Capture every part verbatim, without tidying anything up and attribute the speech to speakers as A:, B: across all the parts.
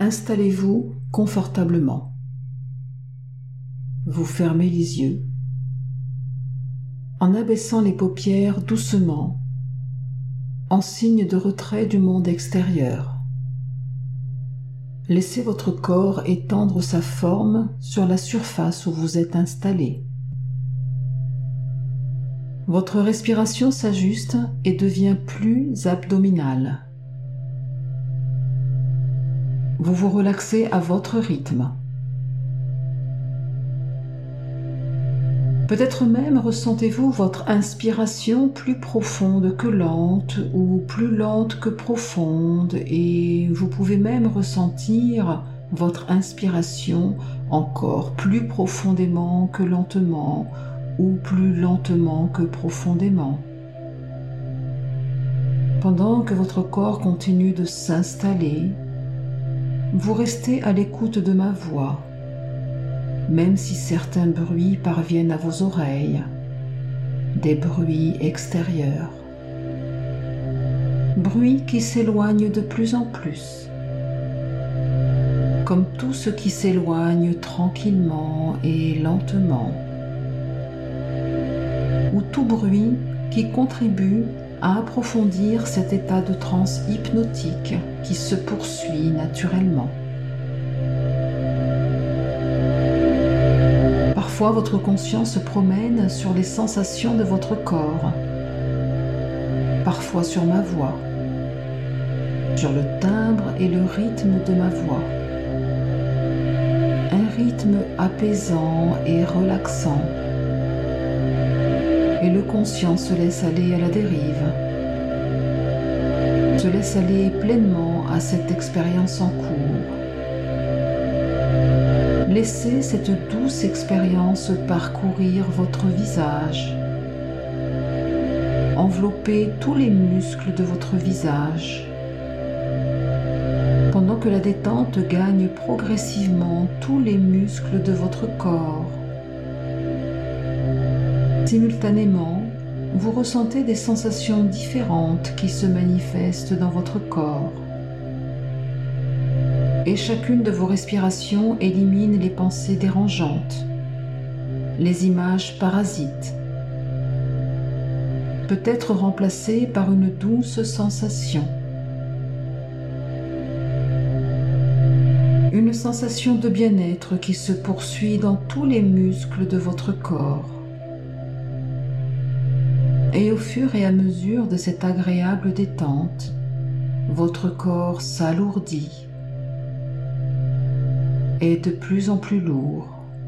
A: Installez-vous confortablement. Vous fermez les yeux. En abaissant les paupières doucement, en signe de retrait du monde extérieur. Laissez votre corps étendre sa forme sur la surface où vous êtes installé. Votre respiration s'ajuste et devient plus abdominale. Vous vous relaxez à votre rythme. Peut-être même ressentez-vous votre inspiration plus profonde que lente ou plus lente que profonde, et vous pouvez même ressentir votre inspiration encore plus profondément que lentement ou plus lentement que profondément. Pendant que votre corps continue de s'installer, vous restez à l'écoute de ma voix, même si certains bruits parviennent à vos oreilles, des bruits extérieurs, bruits qui s'éloignent de plus en plus, comme tout ce qui s'éloigne tranquillement et lentement, ou tout bruit qui contribue à approfondir cet état de transe hypnotique qui se poursuit naturellement. Parfois, votre conscience se promène sur les sensations de votre corps, parfois sur ma voix, sur le timbre et le rythme de ma voix. Un rythme apaisant et relaxant. Et le conscient se laisse aller à la dérive, se laisse aller pleinement à cette expérience en cours. Laissez cette douce expérience parcourir votre visage, envelopper tous les muscles de votre visage, pendant que la détente gagne progressivement tous les muscles de votre corps. Simultanément, vous ressentez des sensations différentes qui se manifestent dans votre corps. Et chacune de vos respirations élimine les pensées dérangeantes, les images parasites, peut être remplacées par une douce sensation. Une sensation de bien-être qui se poursuit dans tous les muscles de votre corps. Et au fur et à mesure de cette agréable détente, votre corps s'alourdit, est de plus en plus lourd,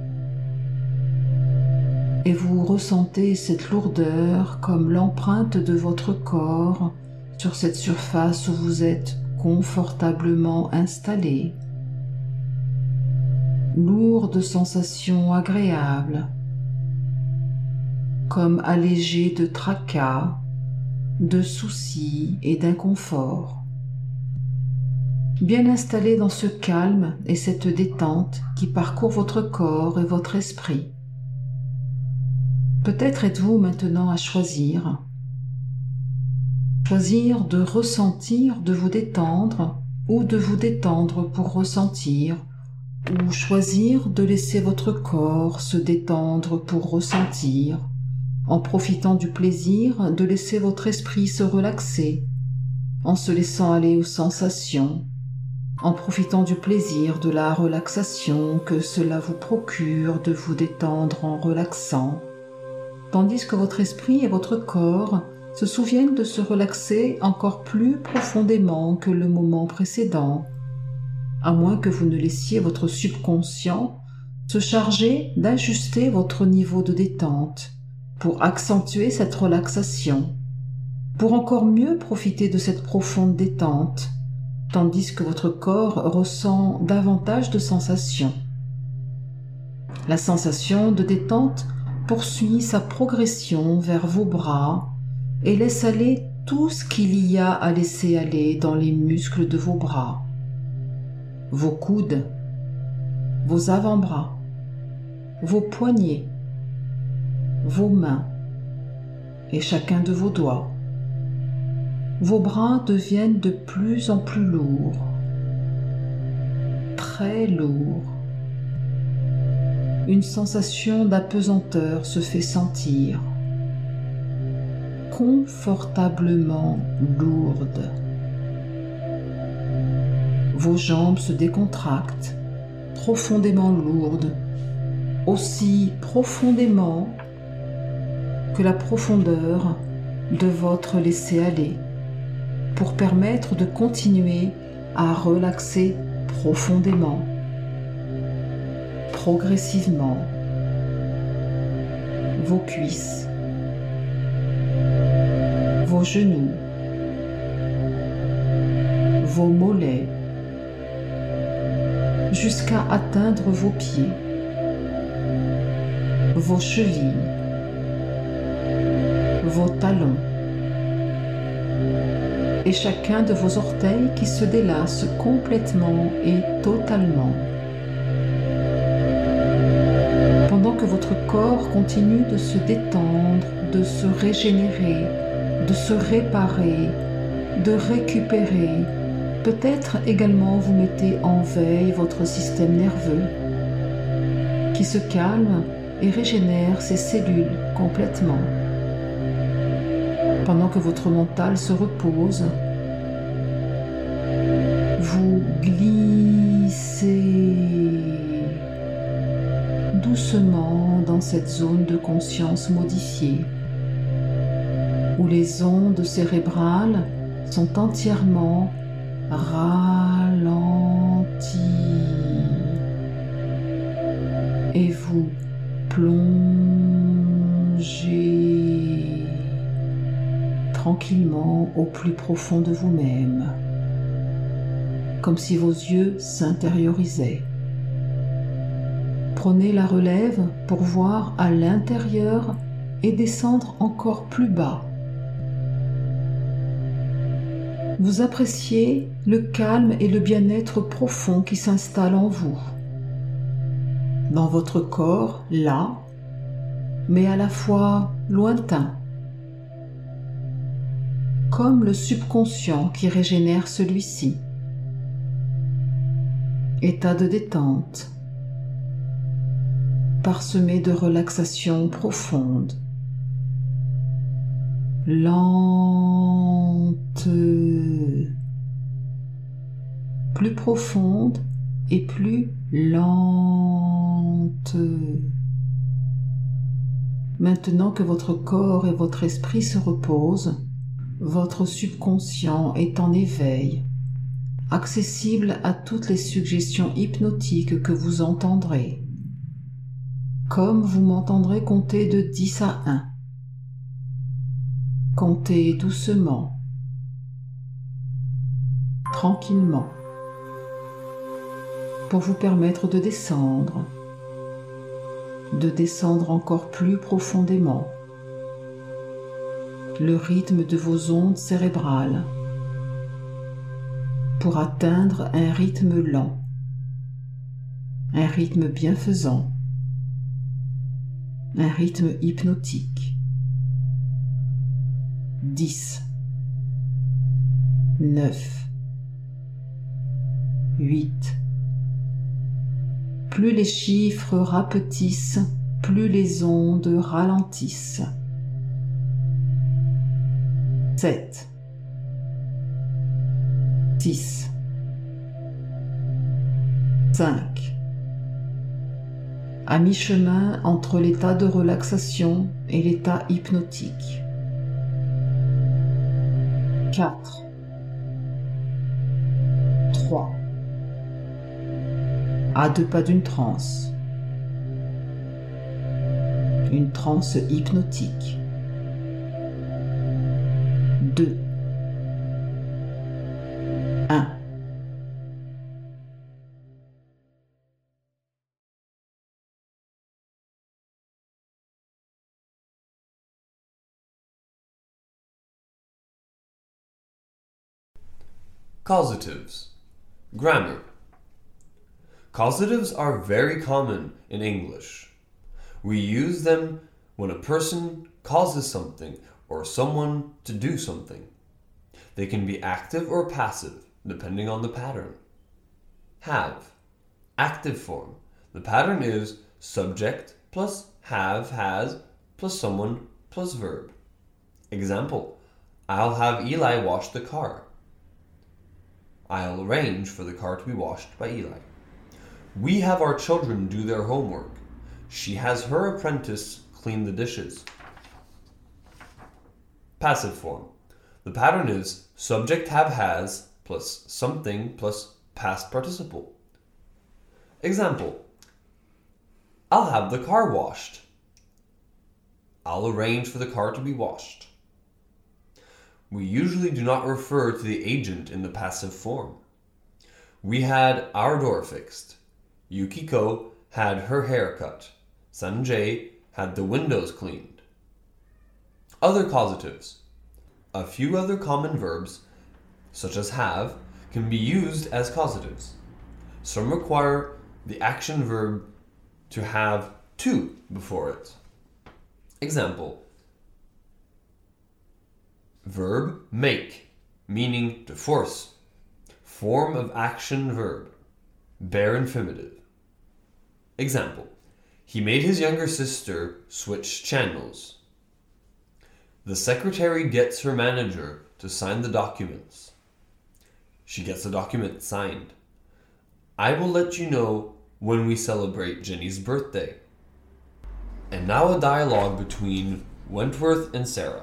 A: et vous ressentez cette lourdeur comme l'empreinte de votre corps sur cette surface où vous êtes confortablement installé. Lourde sensation agréable, comme allégé de tracas, de soucis et d'inconfort. Bien installé dans ce calme et cette détente qui parcourt votre corps et votre esprit. Peut-être êtes-vous maintenant à choisir. Choisir de ressentir, de vous détendre, ou de vous détendre pour ressentir, ou choisir de laisser votre corps se détendre pour ressentir, en profitant du plaisir de laisser votre esprit se relaxer, en se laissant aller aux sensations, en profitant du plaisir de la relaxation que cela vous procure de vous détendre en relaxant, tandis que votre esprit et votre corps se souviennent de se relaxer encore plus profondément que le moment précédent, à moins que vous ne laissiez votre subconscient se charger d'ajuster votre niveau de détente pour accentuer cette relaxation, pour encore mieux profiter de cette profonde détente, tandis que votre corps ressent davantage de sensations. La sensation de détente poursuit sa progression vers vos bras et laisse aller tout ce qu'il y a à laisser aller dans les muscles de vos bras, vos coudes, vos avant-bras, vos poignets, vos mains et chacun de vos doigts. Vos bras deviennent de plus en plus lourds. très lourd. Une sensation d'apesanteur se fait sentir, confortablement lourde. Vos jambes se décontractent, profondément lourdes, aussi profondément que la profondeur de votre laisser-aller, pour permettre de continuer à relaxer profondément, progressivement, vos cuisses, vos genoux, vos mollets, jusqu'à atteindre vos pieds, vos chevilles, vos talons, et chacun de vos orteils qui se délasse complètement et totalement. Pendant que votre corps continue de se détendre, de se régénérer, de se réparer, de récupérer, peut-être également vous mettez en veille votre système nerveux qui se calme et régénère ses cellules complètement. Pendant que votre mental se repose, vous glissez doucement dans cette zone de conscience modifiée, où les ondes cérébrales sont entièrement ralenties et vous plongez tranquillement au plus profond de vous-même, comme si vos yeux s'intériorisaient. Prenez la relève pour voir à l'intérieur et descendre encore plus bas. Vous appréciez le calme et le bien-être profond qui s'installe en vous, dans votre corps, là, mais à la fois lointain, comme le subconscient qui régénère celui-ci. État de détente, parsemé de relaxation profonde, lente, plus profonde et plus lente. Maintenant que votre corps et votre esprit se reposent, votre subconscient est en éveil, accessible à toutes les suggestions hypnotiques que vous entendrez, comme vous m'entendrez compter de dix à un. Comptez doucement, tranquillement, pour vous permettre de descendre, de descendre encore plus profondément, le rythme de vos ondes cérébrales, pour atteindre un rythme lent, un rythme bienfaisant, un rythme hypnotique. dix, neuf, huit. Plus les chiffres rapetissent, plus les ondes ralentissent. sept, six, cinq. À mi-chemin entre l'état de relaxation et l'état hypnotique. quatre, trois. À deux pas d'une transe. Une transe hypnotique. deux, un.
B: Causatives. Grammar. Causatives are very common in English. We use them when a person causes something or someone to do something. They can be active or passive, depending on the pattern. Have. Active form. The pattern is subject plus have, has, plus someone plus verb. Example, I'll have Eli wash the car. I'll arrange for the car to be washed by Eli. We have our children do their homework. She has her apprentice clean the dishes. Passive form. The pattern is subject have has plus something plus past participle. Example, I'll have the car washed. I'll arrange for the car to be washed. We usually do not refer to the agent in the passive form. We had our door fixed. Yukiko had her hair cut. Sanjay had the windows cleaned. Other causatives. A few other common verbs, such as have, can be used as causatives. Some require the action verb to have to before it. Example, verb make, meaning to force. Form of action verb, bare infinitive. Example, he made his younger sister switch channels. The secretary gets her manager to sign the documents. She gets the document signed. I will let you know when we celebrate Jenny's birthday. And now a dialogue between Wentworth and Sarah.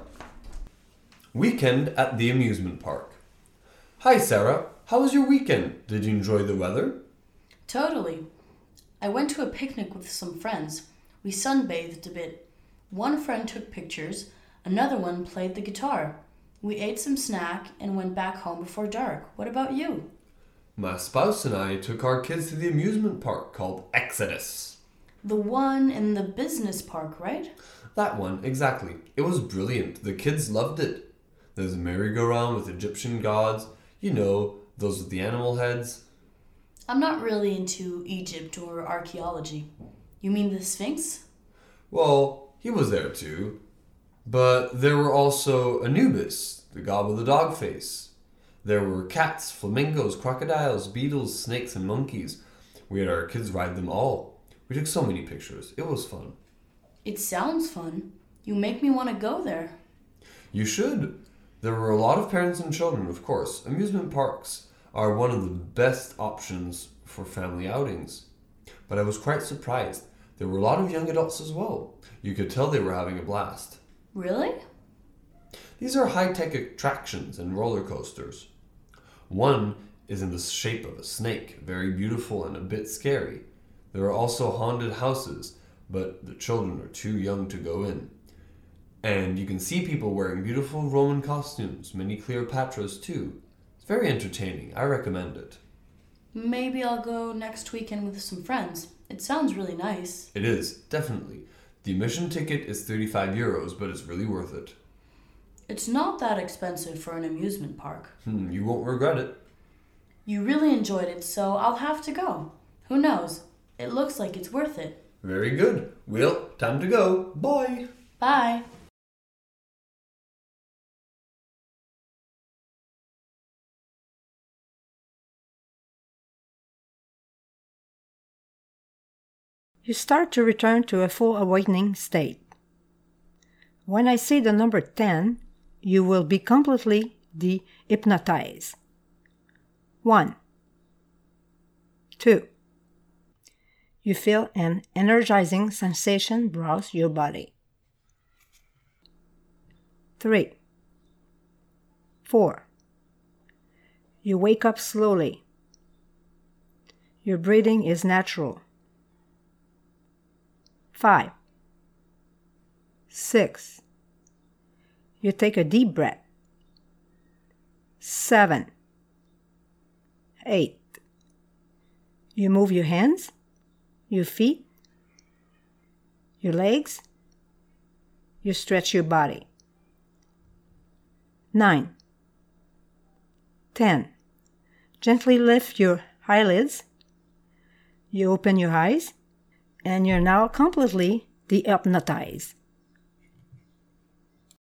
B: Weekend at the amusement park. Hi Sarah, how was your weekend? Did you enjoy the weather?
C: Totally. I went to a picnic with some friends. We sunbathed a bit. One friend took pictures, another one played the guitar. We ate some snack and went back home before dark. What about you?
B: My spouse and I took our kids to the amusement park called Exodus.
C: The one in the business park, right?
B: That one, exactly. It was brilliant. The kids loved it. There's a merry-go-round with Egyptian gods. You know, those with the animal heads.
C: I'm not really into Egypt or archaeology. You mean the Sphinx?
B: Well, he was there too. But there were also Anubis, the god with the dog face. There were cats, flamingos, crocodiles, beetles, snakes, and monkeys. We had our kids ride them all. We took so many pictures. It was fun.
C: It sounds fun. You make me want to go there.
B: You should. There were a lot of parents and children, of course. Amusement parks are one of the best options for family outings. But I was quite surprised. There were a lot of young adults as well. You could tell they were having a blast.
C: Really?
B: These are high-tech attractions and roller coasters. One is in the shape of a snake, very beautiful and a bit scary. There are also haunted houses, but the children are too young to go in. And you can see people wearing beautiful Roman costumes, many Cleopatras too. It's very entertaining. I recommend it.
C: Maybe I'll go next weekend with some friends. It sounds really nice.
B: It is, definitely. The admission ticket is thirty-five euros, but it's really worth it.
C: It's not that expensive for an amusement park.
B: Hmm, you won't regret it.
C: You really enjoyed it, so I'll have to go. Who knows? It looks like it's worth it.
B: Very good. Well, time to go. Bye.
C: Bye.
D: You start to return to a full awakening state. When I say the number ten, you will be completely de-hypnotized. One. Two. You feel an energizing sensation browse your body. Three. Four. You wake up slowly. Your breathing is natural. Five. Six. You take a deep breath. Seven. Eight. You move your hands, your feet, your legs. You stretch your body. Nine. Ten. Gently lift your eyelids. You open your eyes, and you're now completely de-hypnotized.